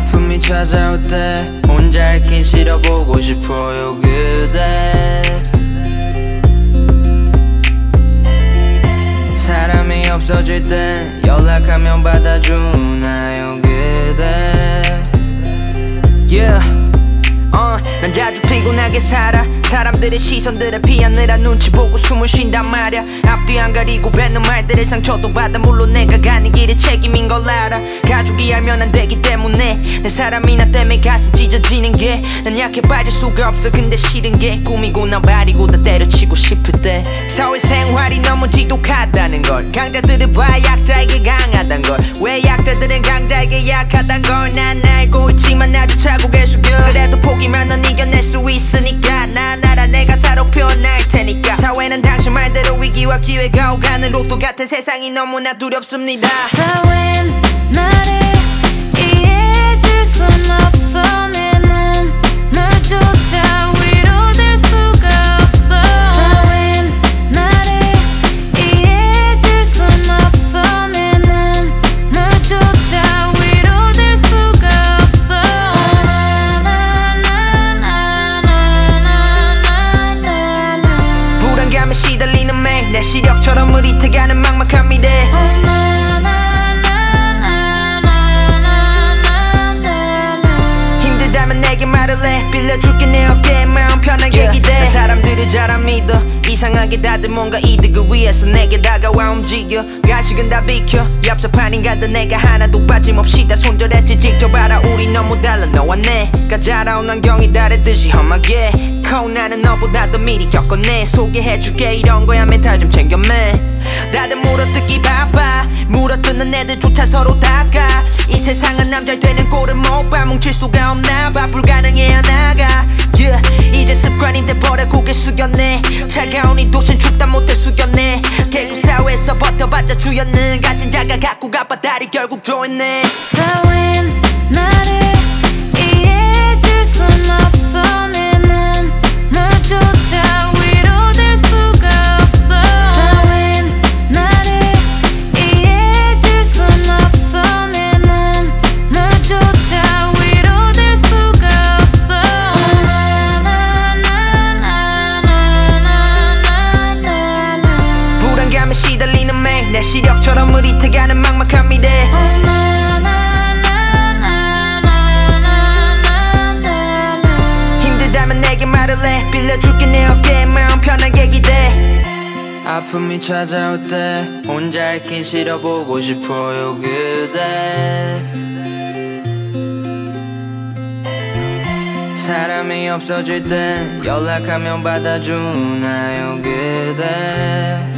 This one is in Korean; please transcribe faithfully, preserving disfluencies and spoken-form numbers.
아픔이 찾아올 때 혼자 있긴 싫어 보고 싶어요 그대. 사람이 없어질 땐 연락하면 받아주나요 그대. Yeah. 어, 난 자주 피곤하게 살아. 사람들의 시선들을 피하느라 눈치 보고 숨을 쉰단 말야. 앞뒤 안 가리고 뱉는 말들의 상처도 받아. 물론 내가 가는 길에 책임인 걸 알아. 가족이 알면 안 되기 때문에 내 사람이 나 때문에 가슴 찢어지는 게 난 약해 빠질 수가 없어. 근데 싫은 게 꿈이고 나 발이고 다 때려치고 싶을 때 사회생활이 너무 지독하다는 걸, 강자들은 봐야 약자에게 강하단 걸, 왜 약자들은 강자에게 약하단 걸 난 알고 있지만 나조차 고개 숙여. 그래도 포기만 넌 이겨낼 수 있으니까 나 나라 내가 사로 표현할 테니까. 사회는 당신 말대로 위기와 기회가 오가는 로또 같은 세상이 너무나 두렵습니다. 사회는 나를 이해해줄 순 없어. 내 눈물조차 위로될 수가 없어. 사회는 나를 이해해줄 순 없어. 내 눈물조차 위로될 수가 없어. 불안감에 시달리는 매일 내 시력처럼 흐릿해가는 막막한 미래. 힘들다면 내게 말을 해. 빌려줄게 내 어깨에 마음 편하게 yeah. 기대. 난 사람들을 잘 안 믿어. 이상하게 다들 뭔가 이득을 위해서 내게 다가와 움직여. 가식은 다 비켜. 얍삽한 인간들 내가 하나도 빠짐없이 다 손절했지. 직접 알아 우리 너무 달라 너와 내가 자라온 환경이 다르듯이 험하게 커. 나는 너보다 더 미리 겪었네. 소개해줄게 이런 거야 멘탈 좀 챙겨 man. 다들 물어뜯기 바빠. 물어뜯는 애들조차 서로 닦아. 이 세상은 남잘 되는 꼴은 못 봐. 뭉칠 수가 없나 봐. 불가능해 하나가 yeah. 이제 습관인데 버려 고개 숙였네. 차가운 이 도시는 죽다 못해 숙였네. 개구 사회에서 버텨봤자 주였는 가진 자가 갖고 가 바다리 결국 조였네. 사회는 나를 이해해줄 순 없어. 내 눈물조차 위로될 수가 없어. 사회는 나를 이해해줄 순 없어. 내 눈물조차 위로될 수가 없어. 불안감에 시달리는 매일 내 시력처럼 흐릿해가는 막막한 미래. 힘들다면 내게 말을 해. 빌려줄게 내 어깨에 마음 편하게 기대. 아픔이 찾아올 때 혼자 있긴 싫어 보고 싶어요 그대. 사람이 없어질 땐 연락하면 받아주나요 그대.